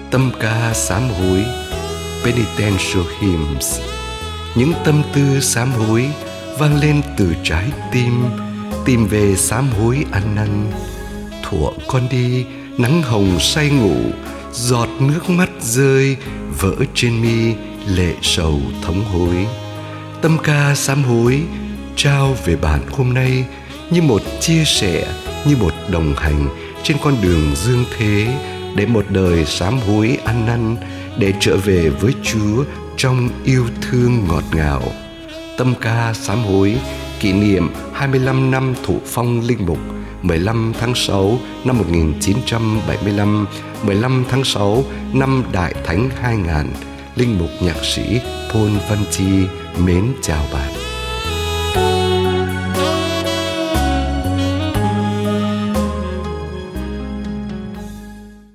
Tâm ca sám hối, Penitential Hymns. Những tâm tư sám hối vang lên từ trái tim, tìm về sám hối ăn năn. Thuở con đi, nắng hồng say ngủ, giọt nước mắt rơi vỡ trên mi, lệ sầu thống hối. Tâm ca sám hối trao về bạn hôm nay như một chia sẻ, như một đồng hành trên con đường dương thế, để một đời sám hối ăn năn, để trở về với Chúa trong yêu thương ngọt ngào. Tâm ca sám hối kỷ niệm 25 năm thụ phong linh mục, 15 tháng 6 năm 1975, 15 tháng 6 năm Đại Thánh 2000. Linh mục nhạc sĩ Paul Văn Chi mến chào bạn.